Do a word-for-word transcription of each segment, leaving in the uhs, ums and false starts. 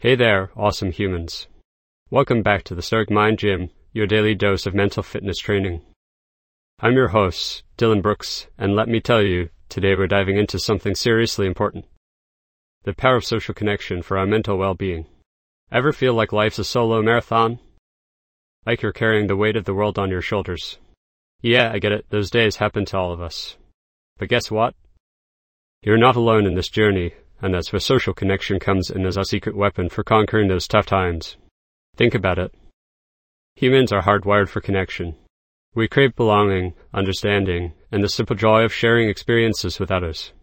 Hey there, awesome humans. Welcome back to the Stoic Mind Gym, your daily dose of mental fitness training. I'm your host, Dylan Brooks, and let me tell you, today we're diving into something seriously important. The power of social connection for our mental well-being. Ever feel like life's a solo marathon? Like you're carrying the weight of the world on your shoulders? Yeah, I get it, those days happen to all of us. But guess what? You're not alone in this journey, and that's where social connection comes in as our secret weapon for conquering those tough times. Think about it. Humans are hardwired for connection. We crave belonging, understanding, and the simple joy of sharing experiences with others.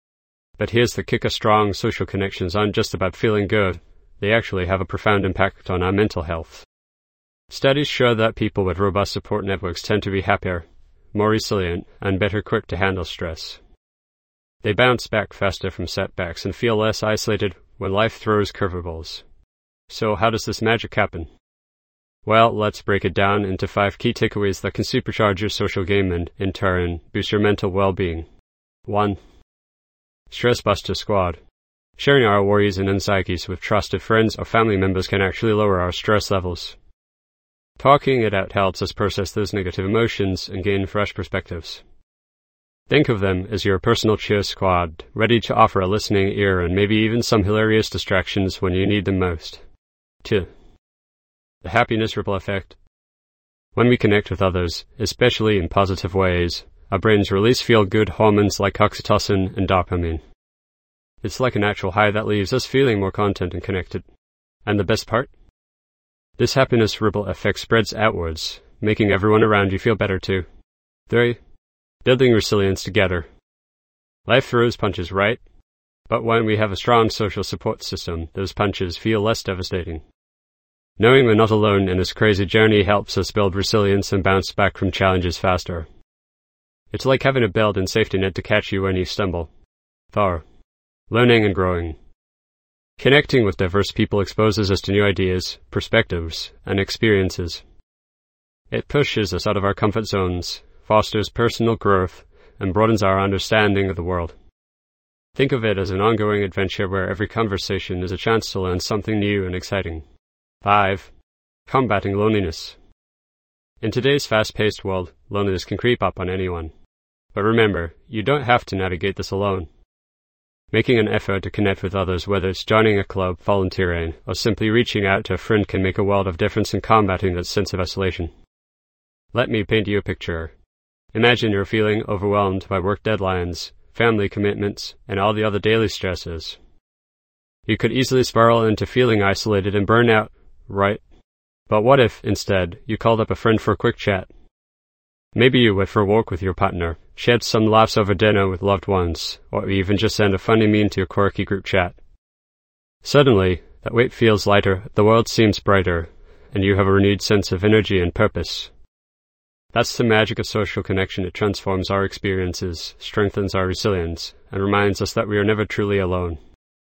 But here's the kicker: strong social connections aren't just about feeling good. They actually have a profound impact on our mental health. Studies show that people with robust support networks tend to be happier, more resilient, and better equipped to handle stress. They bounce back faster from setbacks and feel less isolated when life throws curveballs. So how does this magic happen? Well, let's break it down into five key takeaways that can supercharge your social game and, in turn, boost your mental well-being. one. Stress Buster Squad. Sharing our worries and anxieties with trusted friends or family members can actually lower our stress levels. Talking it out helps us process those negative emotions and gain fresh perspectives. Think of them as your personal cheer squad, ready to offer a listening ear and maybe even some hilarious distractions when you need them most. two. The happiness ripple effect. When we connect with others, especially in positive ways, our brains release feel-good hormones like oxytocin and dopamine. It's like a natural high that leaves us feeling more content and connected. And the best part? This happiness ripple effect spreads outwards, making everyone around you feel better too. three. Building resilience together. Life throws punches, right? But when we have a strong social support system, those punches feel less devastating. Knowing we're not alone in this crazy journey helps us build resilience and bounce back from challenges faster. It's like having a built-in safety net to catch you when you stumble. four. Learning and growing. Connecting with diverse people exposes us to new ideas, perspectives, and experiences. It pushes us out of our comfort zones, fosters personal growth, and broadens our understanding of the world. Think of it as an ongoing adventure where every conversation is a chance to learn something new and exciting. five. Combating loneliness. In today's fast-paced world, loneliness can creep up on anyone. But remember, you don't have to navigate this alone. Making an effort to connect with others, whether it's joining a club, volunteering, or simply reaching out to a friend, can make a world of difference in combating that sense of isolation. Let me paint you a picture. Imagine you're feeling overwhelmed by work deadlines, family commitments, and all the other daily stresses. You could easily spiral into feeling isolated and burn out, right? But what if, instead, you called up a friend for a quick chat? Maybe you went for a walk with your partner, shared some laughs over dinner with loved ones, or even just sent a funny meme to your quirky group chat. Suddenly, that weight feels lighter, the world seems brighter, and you have a renewed sense of energy and purpose. That's the magic of social connection. It transforms our experiences, strengthens our resilience, and reminds us that we are never truly alone.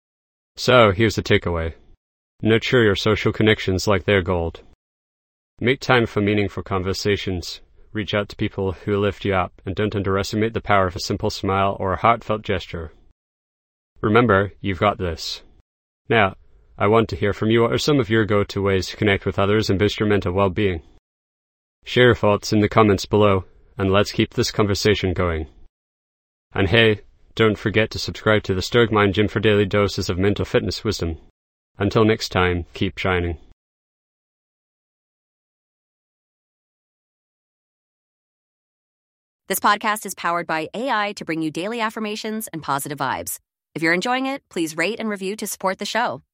So, here's the takeaway. Nurture your social connections like they're gold. Make time for meaningful conversations. Reach out to people who lift you up, and don't underestimate the power of a simple smile or a heartfelt gesture. Remember, you've got this. Now, I want to hear from you. What are some of your go-to ways to connect with others and boost your mental well-being? Share your thoughts in the comments below, and let's keep this conversation going. And hey, don't forget to subscribe to the Stoic Mind Gym for daily doses of mental fitness wisdom. Until next time, keep shining. This podcast is powered by A I to bring you daily affirmations and positive vibes. If you're enjoying it, please rate and review to support the show.